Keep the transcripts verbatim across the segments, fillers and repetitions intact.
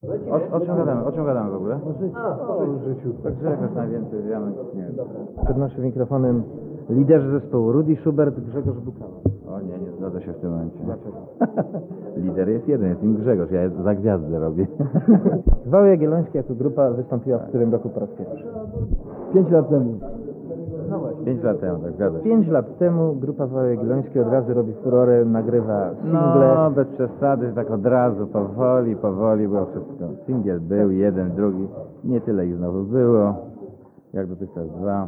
O, o czym gadamy? O czym gadamy w ogóle? O życiu. Tak Grzegorz najwięcej, Janek nie wiem. Przed naszym mikrofonem liderzy zespołu Rudy Schubert, Grzegorz Bukała. O nie, nie zgadza się w tym momencie. Dlaczego? Lider jest jeden, jest im Grzegorz, ja za gwiazdę robię. Wały Jagiellońskie jako grupa wystąpiła w którym roku po raz pierwszy? Pięć lat temu. No właśnie. Pięć lat temu, tak zgadza się. Pięć lat temu grupa Wały Jagiellońskie od razu robi furorę, nagrywa single. No, bez przesady, tak od razu, powoli, powoli było wszystko. Singiel był, jeden, drugi, nie tyle ich znowu było, jak dotychczas dwa.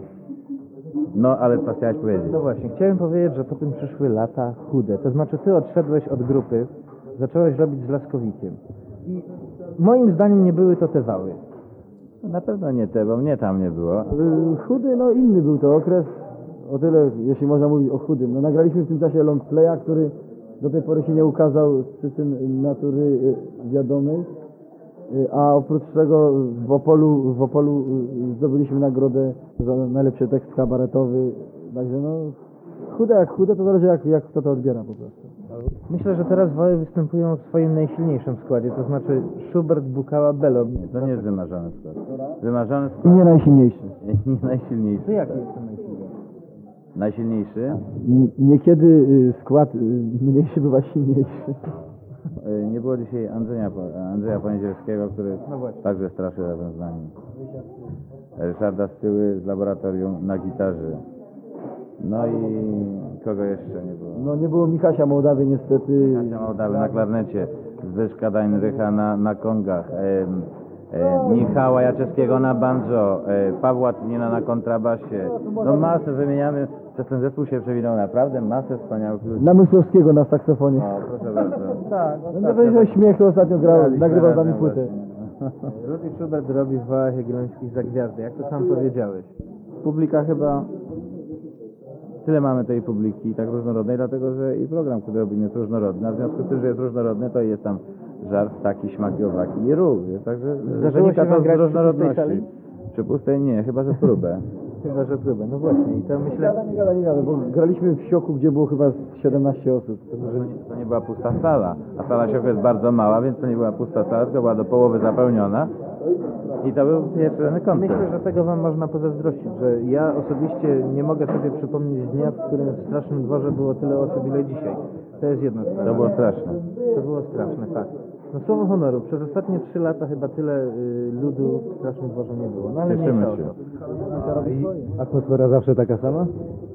No, ale co chciałeś powiedzieć? No właśnie, chciałem powiedzieć, że potem przyszły lata chude. To znaczy ty odszedłeś od grupy, zacząłeś robić z Laskowikiem. I moim zdaniem nie były to te wały. Na pewno nie te, bo mnie tam nie było. Y, Chudy, no inny był to okres, o tyle, jeśli można mówić o chudym. No nagraliśmy w tym czasie long playa, który do tej pory się nie ukazał z przyczyn natury y, wiadomej. Y, A oprócz tego w Opolu, w Opolu y, zdobyliśmy nagrodę za najlepszy tekst kabaretowy. Także no, chude jak chude, to zależy jak, jak kto to odbiera po prostu. Myślę, że teraz wały występują w swoim najsilniejszym składzie, to znaczy Schubert, Bukała, Belon. To nie jest wymarzony skład. Wymarzony I skład nie najsilniejszy. nie najsilniejszy. To jaki jest ten najsilniejszy? Najsilniejszy? N- Niekiedy y, skład y, mniejszy bywa silniejszy. Y, Nie było dzisiaj Andrzeja, Andrzeja Poniedzielskiego, który No właśnie. także straszył razem z nami. Ryszarda Styły z laboratorium na gitarze. No i kogo jeszcze nie było? No nie było Michasia Mołdawy niestety. Kasia Mołdawy na klarnecie, Zbyszka Dajnrycha na, na kongach, e, e, Michała Jaczewskiego na banjo, e, Pawła Tynina na kontrabasie. No masę wymieniamy, przez ten zespół się przewinął naprawdę masę wspaniałych ludzi. Namysłowskiego na saksofonie. O, proszę bardzo. Tak, No weź o śmiechu ostatnio grał, Graliśmy nagrywał z razem nami płytę. właśnie. Rudy Schubert robi w Wałach Jagiellońskich za gwiazdy, jak to sam powiedziałeś. Publika chyba, tyle mamy tej publiki tak różnorodnej, dlatego że i program, który robimy jest różnorodny, a w związku z tym, że jest różnorodny, to jest tam żart, taki, śmaki, owaki i rów, także Zdarzyło wynika się wam to z grać przy różnorodności. pustej sali? Przy pustej nie, chyba że próbę. Chyba, że próbę. No właśnie, i to myślę... Gada, nie gada, nie gada, bo graliśmy w Sioku, gdzie było chyba siedemnaście osób. To nie, to nie była pusta sala, a sala Sioku jest bardzo mała, więc to nie była pusta sala, tylko była do połowy zapełniona i to był pierwszy koncert. Myślę, że tego wam można pozazdrościć, że ja osobiście nie mogę sobie przypomnieć dnia, w którym w Strasznym Dworze było tyle osób, ile dzisiaj. To jest jedna sprawa. To było straszne. To było straszne, fakt. No słowo honoru, przez ostatnie trzy lata chyba tyle y, ludu w Strasznym Dworze nie było. No ale Cieszymy mniejsza o się. to. Atmosfera zawsze taka sama?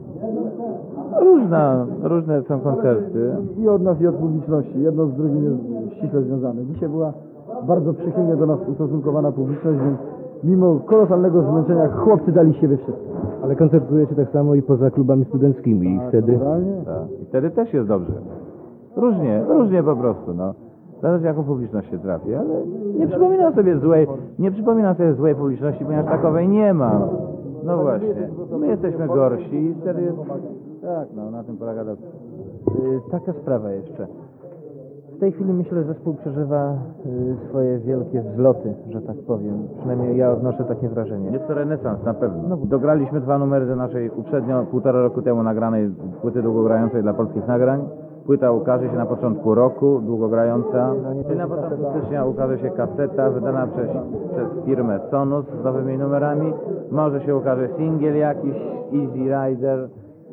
Różna, różne są koncerty. I od nas, i od publiczności. Jedno z drugim jest ściśle związane. Dzisiaj była bardzo przychylnie do nas ustosunkowana publiczność, więc mimo kolosalnego zmęczenia chłopcy dali siebie wszystko. Ale koncertujecie tak samo i poza klubami studenckimi i wtedy... Naturalnie. Tak. I wtedy też jest dobrze. Różnie, różnie po prostu, no. Zależy jaką publiczność się trafi, ale nie przypominam sobie złej, nie przypominam sobie złej publiczności, ponieważ takowej nie ma. No właśnie, my jesteśmy gorsi i wtedy jest... Tak, no, na tym polega dobrze. Y, taka sprawa jeszcze. W tej chwili myślę, że zespół przeżywa y, swoje wielkie wzloty, że tak powiem. Przynajmniej ja odnoszę takie wrażenie. Jest to renesans, na pewno. No. Dograliśmy dwa numery do naszej uprzednio, półtora roku temu nagranej płyty długogrającej dla polskich nagrań. Płyta ukaże się na początku roku, długogrająca. I na początku stycznia ukaże się kaseta wydana przez, przez firmę Sonus z nowymi numerami. Może się ukaże singiel jakiś, Easy Rider.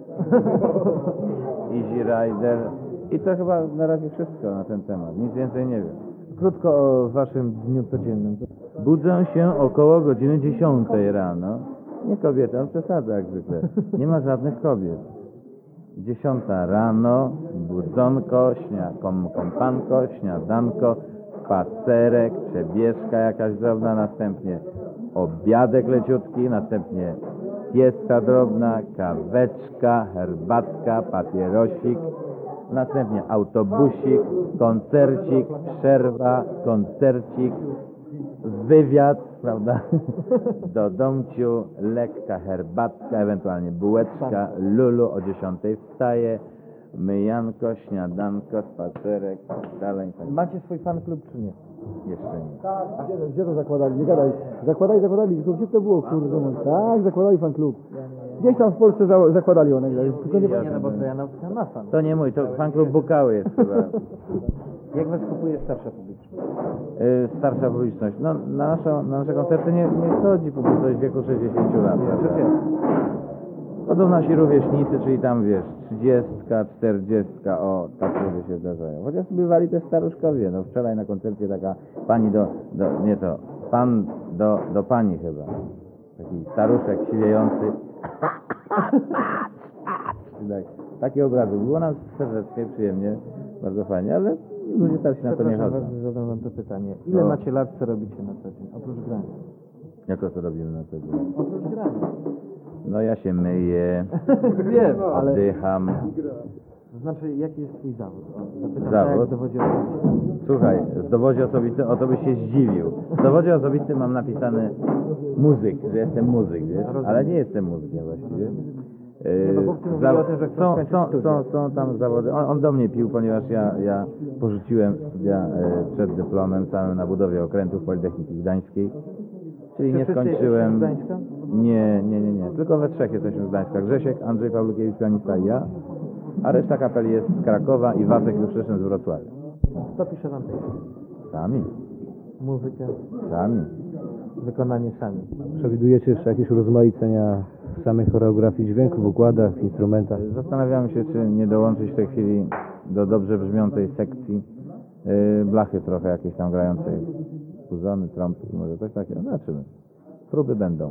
Easy Rider. I to chyba na razie wszystko na ten temat. Nic więcej nie wiem. Krótko o waszym dniu codziennym. Budzę się około godziny dziesiątej rano. Nie kobieta, ale przesada jak zwykle. Nie ma żadnych kobiet. Dziesiąta rano, budzonko, śnia, kom, kompanko, śniadanko, spacerek, przebieżka jakaś drobna, następnie obiadek leciutki, następnie siesta drobna, kaweczka, herbatka, papierosik, następnie autobusik, koncercik, przerwa, koncercik, wywiad, prawda, do domciu, lekka herbatka, ewentualnie bułeczka, lulu, o dziesiątej wstaje, myjanko, śniadanko, spacerek, dalej. Macie swój fan klub czy nie? Jeszcze nie. Tak, gdzie, gdzie to zakładali? Nie gadaj. Zakładali, zakładali. Tylko gdzie to było, kurde? No, tak, zakładali fan klub. Gdzieś tam w Polsce za, zakładali one. Tylko nie, Nie, no bo to ja nauczyłem ma fan. To nie mój, to fan klub Bukały jest chyba. Jak was kupuje starsza publiczność? y, starsza publiczność. No, na, naszą, na nasze koncerty nie, nie chodzi publiczność w wieku sześćdziesięciu lat. prawda? Chodzą nasi rówieśnicy, czyli tam wiesz, trzydziestka, czterdziestka, o, tak ludzie się zdarzają. Chociaż bywali też staruszkowie. No wczoraj na koncercie taka pani do, do nie to, pan do, do pani chyba. Taki staruszek siwiejący. tak, taki obrazek. Było nam serdecznie, przyjemnie, bardzo fajnie, ale ludzie tak się na to nie Przepraszam chodzą. bardzo, zadam wam to pytanie. Ile No. macie lat, co robicie na co dzień? Oprócz grania. Jako to robimy na co dzień? Oprócz grania. No ja się myję, Wiem, ale... oddycham. To znaczy, jaki jest twój zawód? O, zapytam Zawód? tak, jak dowodzi osobisty. Słuchaj, w dowodzie osobistym, o to byś się zdziwił. W dowodzie osobistym mam napisane muzyk, że jestem muzyk, wiesz, ale nie jestem muzykiem właściwie. Nie, no bo ty mówili o tym, że chcesz są, skończyć są, studia. są, są tam zawody. On, on do mnie pił, ponieważ ja, ja porzuciłem studia e, przed dyplomem samym na budowie okrętów Politechniki Gdańskiej. Czyli Czy nie wszyscy skończyłem. jesteście z Gdańska? Nie, nie, nie, nie. Tylko we trzech jesteśmy z Gdańska. Grzesiek, Andrzej Pawlukiewicz, pianista i ja. A reszta kapeli jest z Krakowa i Wacek Juszczyszyn z Wrocławia. Kto pisze wam tekst? Sami, Muzykę, sami. wykonanie sami. Przewidujecie jeszcze jakieś urozmaicenia w samej choreografii dźwięku, w układach, w instrumentach? Zastanawiamy się, czy nie dołączyć w tej chwili do dobrze brzmiącej sekcji yy, blachy trochę jakieś tam grającej. Puzony, trąbki, może coś takiego. Zobaczymy. Próby będą.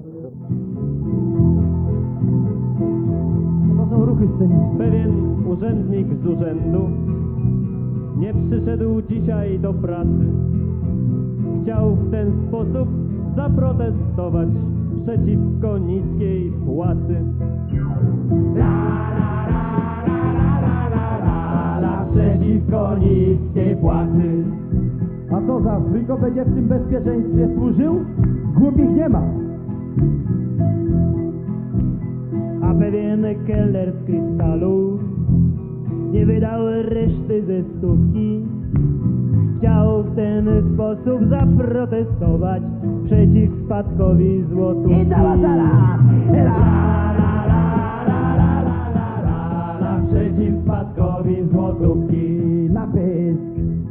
To są ruchy sceniczne. Pewien urzędnik z urzędu nie przyszedł dzisiaj do pracy. Chciał w ten sposób zaprotestować przeciwko niskiej płacy. La, la, la, la, la, la, la, la, przeciwko niskiej płacy. A co za Fryko będzie w tym bezpieczeństwie służył? Głupich nie ma. A pewien kelner z krysztalu nie wydał reszty ze stówki. Chciał w ten sposób zaprotestować przeciw spadkowi złotówki. I cała sala! La, la, la, la, la, la, la, la, la, przeciw spadkowi złotówki. Na pysk.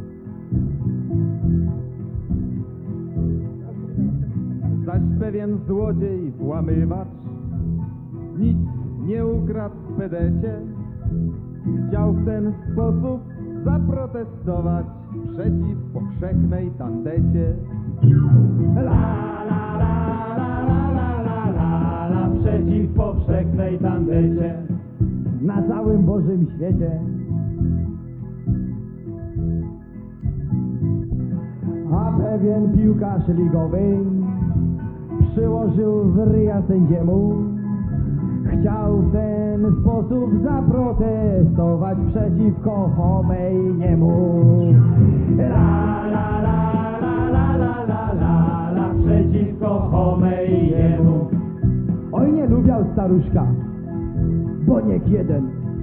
Zaś pewien złodziej, włamywacz, nic nie ukradł w pedecie, chciał w ten sposób zaprotestować przeciw powszechnej tandecie. La, la, la, la, la, la, la, la, la, przeciw powszechnej tandecie. Na całym Bożym świecie. A pewien piłkarz ligowy przyłożył w ryja sędziemu. Chciał w ten sposób zaprotestować przeciwko Homejniemu. La, la, la, la, la, la, la, la, la, przeciwko Homejniemu. Oj, nie lubiał staruszka, bo niech jeden.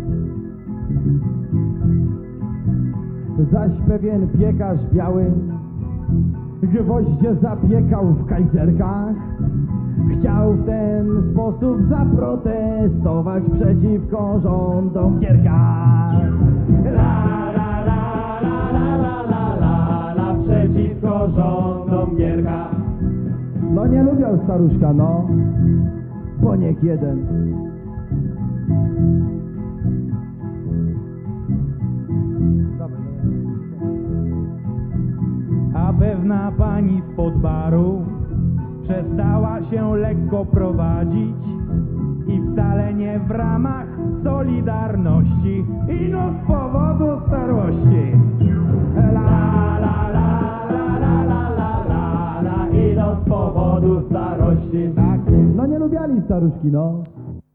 Zaś pewien piekarz biały gwoździe zapiekał w kajzerkach. Chciał w ten sposób zaprotestować przeciwko rządom Gierka. La, la, la, la, la, la, la, la, la, przeciwko rządom Gierka. No nie lubiał staruszka, no, bo niech jeden. A pewna pani spod baru przestała się lekko prowadzić i wcale nie w ramach solidarności, ino z powodu starości. La, la, la, la, la, la, la, la, la, ino z powodu starości. No nie lubiali staruszki, no.